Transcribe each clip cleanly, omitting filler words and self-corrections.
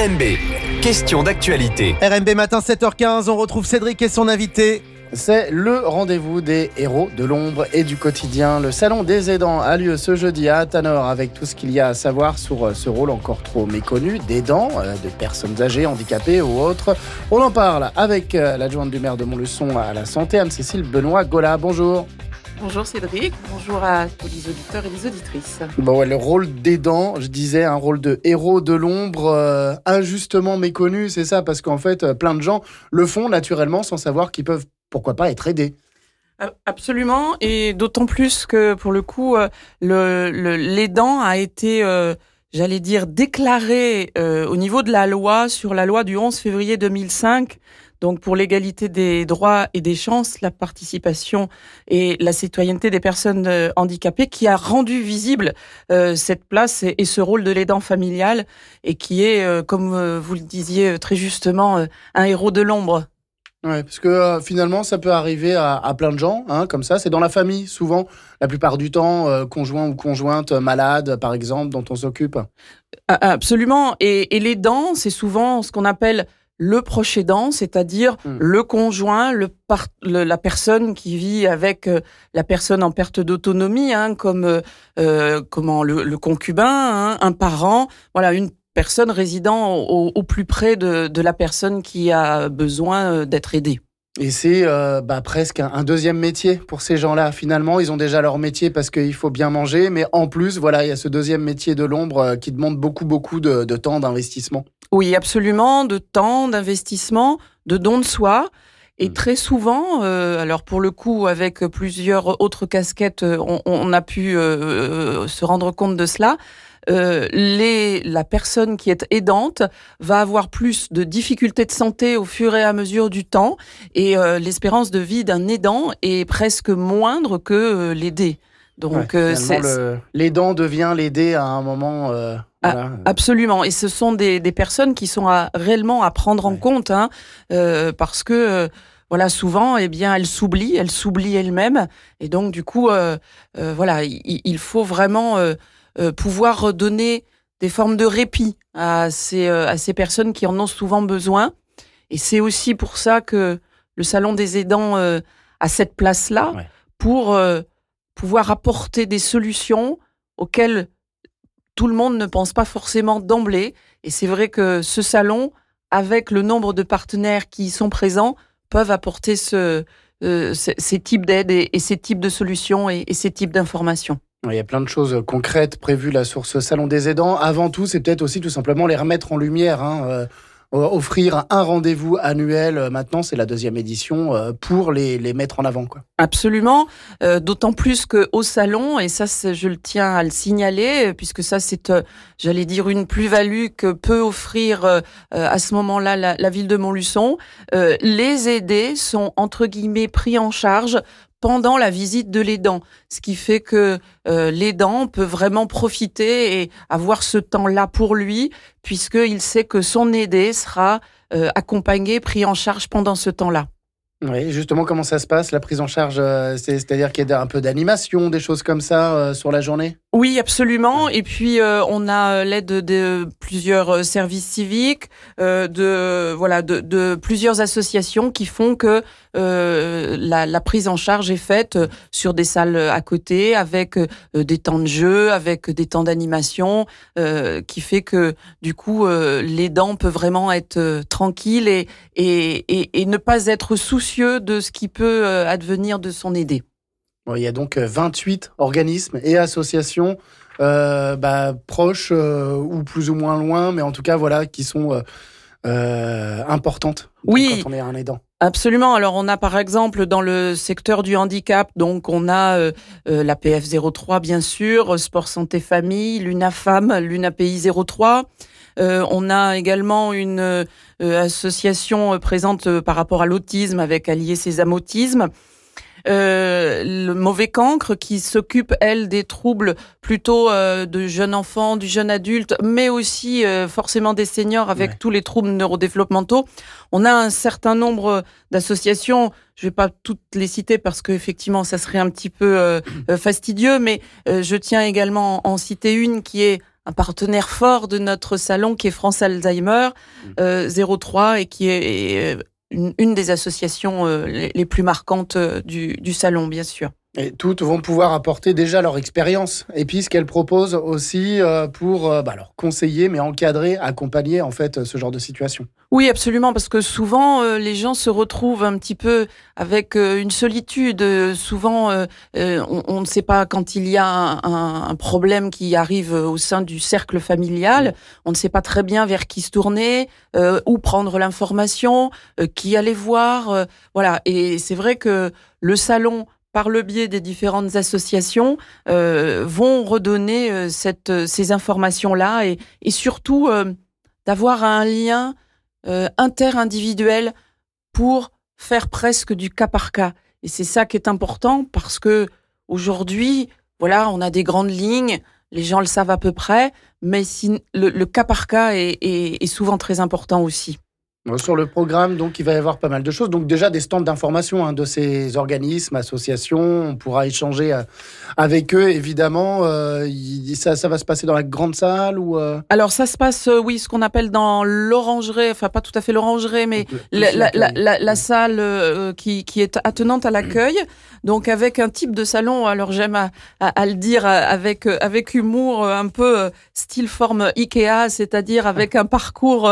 RMB, question d'actualité. RMB matin 7h15, on retrouve Cédric et son invité. C'est le rendez-vous des héros de l'ombre et du quotidien. Le salon des aidants a lieu ce jeudi à Athanor avec tout ce qu'il y a à savoir sur ce rôle encore trop méconnu d'aidants, de personnes âgées, handicapées ou autres. On en parle avec l'adjointe du maire de Montluçon à la santé, Anne-Cécile Benoît-Gola. Bonjour. Bonjour Cédric, bonjour à tous les auditeurs et les auditrices. Bon, ouais, le rôle d'aidant, je disais, un rôle de héros de l'ombre, injustement méconnu, c'est ça, parce qu'en fait, plein de gens le font naturellement sans savoir qu'ils peuvent, pourquoi pas, être aidés. Absolument, et d'autant plus que pour le coup, l'aidant a été, déclaré au niveau de la loi, sur la loi du 11 février 2005, donc pour l'égalité des droits et des chances, la participation et la citoyenneté des personnes handicapées, qui a rendu visible cette place et ce rôle de l'aidant familial, et qui est, comme vous le disiez très justement, un héros de l'ombre. Ouais, parce que finalement, ça peut arriver à plein de gens, comme ça. C'est dans la famille, souvent, la plupart du temps, conjoint ou conjointe malade, par exemple, dont on s'occupe. Absolument. Et l'aidant, c'est souvent ce qu'on appelle le proche aidant, c'est-à-dire le conjoint, la personne qui vit avec la personne en perte d'autonomie, comme le concubin, un parent, voilà, une personne résidant au plus près de la personne qui a besoin d'être aidée. Et c'est presque un deuxième métier pour ces gens-là. Finalement, ils ont déjà leur métier parce qu'il faut bien manger, mais en plus, voilà, il y a ce deuxième métier de l'ombre qui demande beaucoup de temps, d'investissement. Oui, absolument, de temps, d'investissement, de don de soi. Et très souvent, alors pour le coup, avec plusieurs autres casquettes, on a pu se rendre compte de cela. La personne qui est aidante va avoir plus de difficultés de santé au fur et à mesure du temps, et l'espérance de vie d'un aidant est presque moindre que l'aidé. Donc l'aidant devient l'aidé à un moment. Voilà. Absolument, et ce sont des personnes qui sont réellement à prendre en compte, parce que voilà, souvent, elles s'oublient elles-mêmes, et donc du coup, il faut vraiment pouvoir donner des formes de répit à ces personnes qui en ont souvent besoin. Et c'est aussi pour ça que le Salon des aidants a cette place-là, pour pouvoir apporter des solutions auxquelles tout le monde ne pense pas forcément d'emblée. Et c'est vrai que ce salon, avec le nombre de partenaires qui y sont présents, peuvent apporter ces types d'aides et ces types de solutions et ces types d'informations. Il y a plein de choses concrètes prévues là sur ce salon des aidants. Avant tout, c'est peut-être aussi tout simplement les remettre en lumière, offrir un rendez-vous annuel. Maintenant, c'est la deuxième édition pour les mettre en avant, quoi. Absolument, d'autant plus qu'au salon, et ça je le tiens à le signaler, puisque ça c'est, une plus-value que peut offrir à ce moment-là la ville de Montluçon. Les aidés sont entre guillemets pris en charge pendant la visite de l'aidant, ce qui fait que l'aidant peut vraiment profiter et avoir ce temps-là pour lui, puisqu'il sait que son aidé sera accompagné, pris en charge pendant ce temps-là. Oui, justement, comment ça se passe, la prise en charge c'est-à-dire qu'il y a un peu d'animation, des choses comme ça sur la journée? Oui, absolument. Et puis, on a l'aide de plusieurs services civiques, de plusieurs associations qui font que la prise en charge est faite sur des salles à côté, avec des temps de jeu, avec des temps d'animation, qui fait que, du coup, l'aidant peut vraiment être tranquille et ne pas être soucieux de ce qui peut advenir de son aidé. Bon, il y a donc 28 organismes et associations proches ou plus ou moins loin, mais en tout cas, voilà, qui sont importantes quand on est un aidant. Absolument. Alors, on a par exemple dans le secteur du handicap, donc on a la PF 03, bien sûr, Sport Santé Famille, l'UNAFAM, l'UNAPI 03. On a également une association présente par rapport à l'autisme avec Allier Sésame Autisme. Le Mauvais Cancre qui s'occupe, elle, des troubles plutôt de jeunes enfants, du jeune adulte, mais aussi forcément des seniors avec tous les troubles neurodéveloppementaux. On a un certain nombre d'associations, je vais pas toutes les citer parce qu'effectivement ça serait un petit peu fastidieux, mais je tiens également à en citer une qui est un partenaire fort de notre salon qui est France Alzheimer 03 et qui est une des associations les plus marquantes du salon, bien sûr. Et toutes vont pouvoir apporter déjà leur expérience et puis ce qu'elles proposent aussi pour leur conseiller, mais encadrer, accompagner en fait ce genre de situation. Oui, absolument, parce que souvent les gens se retrouvent un petit peu avec une solitude. Souvent, on ne sait pas quand il y a un problème qui arrive au sein du cercle familial. On ne sait pas très bien vers qui se tourner, où prendre l'information, qui aller voir. Voilà, et c'est vrai que le salon, par le biais des différentes associations, vont redonner ces informations-là et surtout d'avoir un lien interindividuel pour faire presque du cas par cas. Et c'est ça qui est important parce que aujourd'hui, voilà, on a des grandes lignes, les gens le savent à peu près, mais le cas par cas est souvent très important aussi. Sur le programme, donc, il va y avoir pas mal de choses. Donc, déjà, des stands d'information de ces organismes, associations. On pourra échanger avec eux, évidemment. Ça va se passer dans la grande salle ou Alors, ça se passe, oui, ce qu'on appelle dans l'orangerie. Enfin, pas tout à fait l'orangerie, mais la salle qui est attenante à l'accueil. Donc, avec un type de salon, alors j'aime à le dire avec humour, un peu style forme Ikea, c'est-à-dire avec un parcours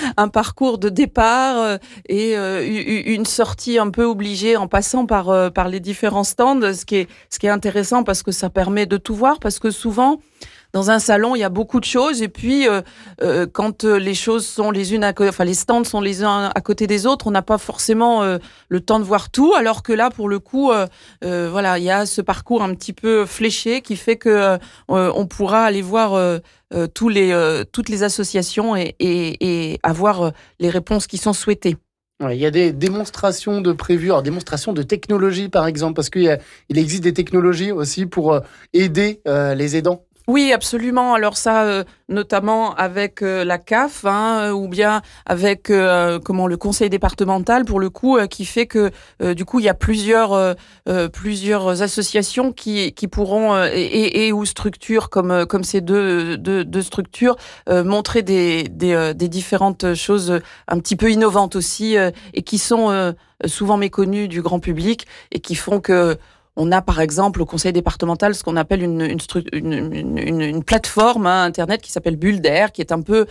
de départ et une sortie un peu obligée en passant par les différents stands, ce qui est intéressant parce que ça permet de tout voir, parce que souvent dans un salon, il y a beaucoup de choses et puis quand les choses sont les stands sont les uns à côté des autres, on n'a pas forcément le temps de voir tout, alors que là, pour le coup, voilà, il y a ce parcours un petit peu fléché qui fait que on pourra aller voir toutes les associations et avoir les réponses qui sont souhaitées. Ouais, il y a des démonstrations de prévues, alors démonstrations de technologie par exemple, parce qu'il existe des technologies aussi pour aider les aidants. Oui, absolument. Alors ça, notamment avec la CAF, ou bien avec le conseil départemental, pour le coup, qui fait que du coup il y a plusieurs associations qui pourront et ou structures comme ces deux structures montrer des différentes choses un petit peu innovantes aussi et qui sont souvent méconnues du grand public et qui font que on a par exemple au conseil départemental ce qu'on appelle une plateforme internet qui s'appelle Bulle d'air, qui est un peu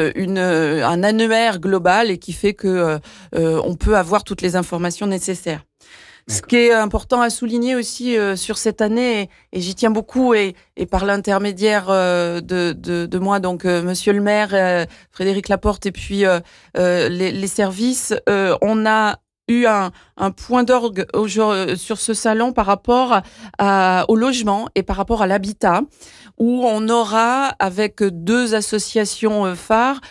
un annuaire global et qui fait que on peut avoir toutes les informations nécessaires. Ce qui est important à souligner aussi sur cette année, et j'y tiens beaucoup, et par l'intermédiaire de moi, donc Monsieur le maire, Frédéric Laporte, et puis les services, on a eu un point d'orgue sur ce salon par rapport au logement et par rapport à l'habitat, où on aura, avec deux associations phares,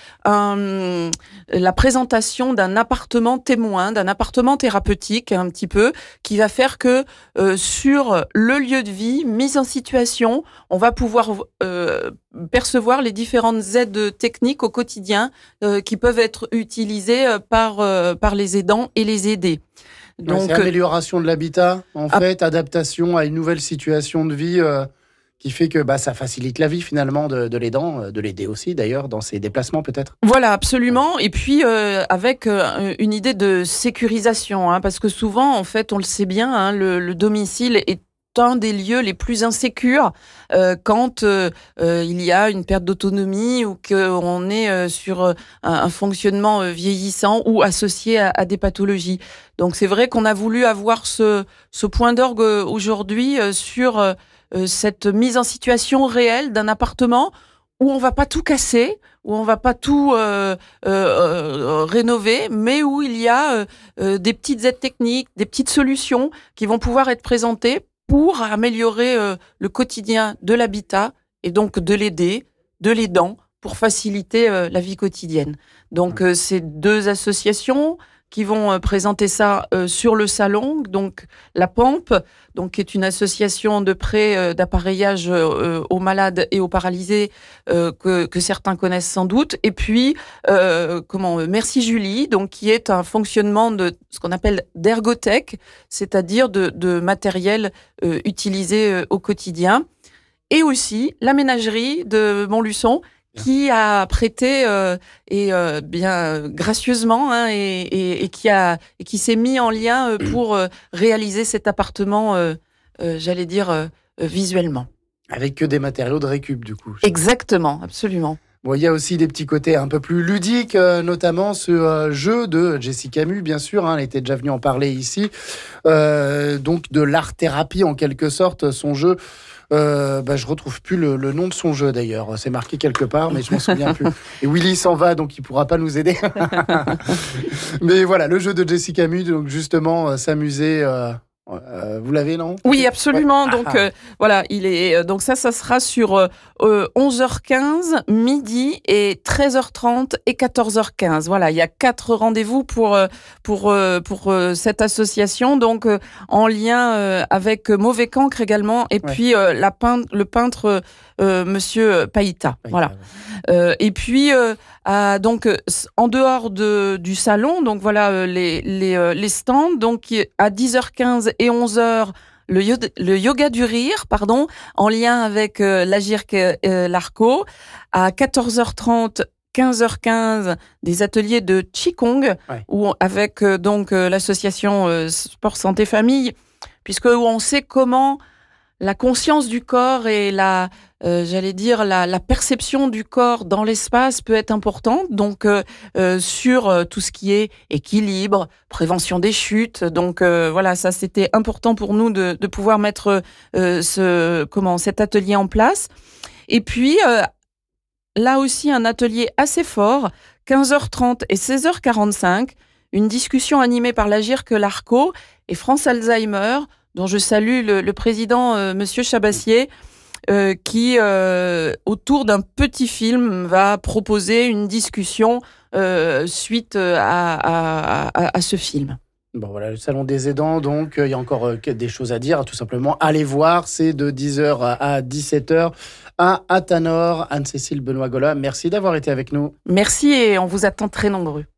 la présentation d'un appartement témoin, d'un appartement thérapeutique un petit peu, qui va faire que sur le lieu de vie, mise en situation, on va pouvoir percevoir les différentes aides techniques au quotidien qui peuvent être utilisées par les aidants et les aidés. Donc, c'est amélioration de l'habitat, en fait, adaptation à une nouvelle situation de vie qui fait que ça facilite la vie finalement de l'aidant, de l'aider aussi d'ailleurs dans ses déplacements peut-être. Voilà, absolument. Et puis avec une idée de sécurisation, parce que souvent, en fait, on le sait bien, le domicile est un des lieux les plus insécures quand il y a une perte d'autonomie ou qu'on est sur un fonctionnement vieillissant ou associé à des pathologies. Donc c'est vrai qu'on a voulu avoir ce point d'orgue aujourd'hui sur cette mise en situation réelle d'un appartement où on va pas tout casser, où on va pas tout rénover, mais où il y a des petites aides techniques, des petites solutions qui vont pouvoir être présentées pour améliorer le quotidien de l'habitat et donc de l'aider, de l'aidant, pour faciliter la vie quotidienne. Donc ces deux associations qui vont présenter ça sur le salon, donc la PAMP, donc qui est une association de prêt d'appareillage aux malades et aux paralysés que certains connaissent sans doute, et puis Merci Julie, donc qui est un fonctionnement de ce qu'on appelle d'ergotech, c'est-à-dire de matériel utilisé au quotidien. et aussi la ménagerie de Montluçon qui a prêté bien gracieusement et qui s'est mis en lien pour réaliser cet appartement, j'allais dire visuellement. Avec que des matériaux de récup, du coup. Exactement, absolument. Bon, il y a aussi des petits côtés un peu plus ludiques, notamment ce jeu de Jessie Camus, bien sûr. Elle était déjà venue en parler ici. Donc de l'art-thérapie, en quelque sorte, son jeu. Je retrouve plus le nom de son jeu, d'ailleurs. C'est marqué quelque part, mais je m'en souviens plus. Et Willy s'en va, donc il pourra pas nous aider. Mais voilà, le jeu de Jessie Camus, donc justement, s'amuser... vous l'avez, non? Oui, absolument. Ouais. Donc voilà, il est donc ça sera sur 11h15, midi et 13h30 et 14h15. Voilà, il y a 4 rendez-vous pour cette association, donc en lien avec Mauvais Cancre également, et puis le peintre Monsieur Païta. Voilà. Et puis donc en dehors du salon, donc voilà les stands. Donc à 10h15 et 11h, le yoga du rire, en lien avec l'Agirc Larco. À 14h30, 15h15, des ateliers de Qigong, avec donc l'association Sport Santé Famille, puisque on sait comment la conscience du corps et la perception du corps dans l'espace peut être importante. Donc sur tout ce qui est équilibre, prévention des chutes. Donc voilà, ça c'était important pour nous de pouvoir mettre cet atelier en place. Et puis là aussi un atelier assez fort, 15h30 et 16h45, une discussion animée par l'Agirc Larco et France Alzheimer, dont je salue le président, Monsieur Chabassier, qui, autour d'un petit film, va proposer une discussion suite à ce film. Bon, voilà, le Salon des aidants, donc il y a encore des choses à dire. Tout simplement, allez voir, c'est de 10h à 17h à Athanor. Anne-Cécile Benoît-Gola, merci d'avoir été avec nous. Merci et on vous attend très nombreux.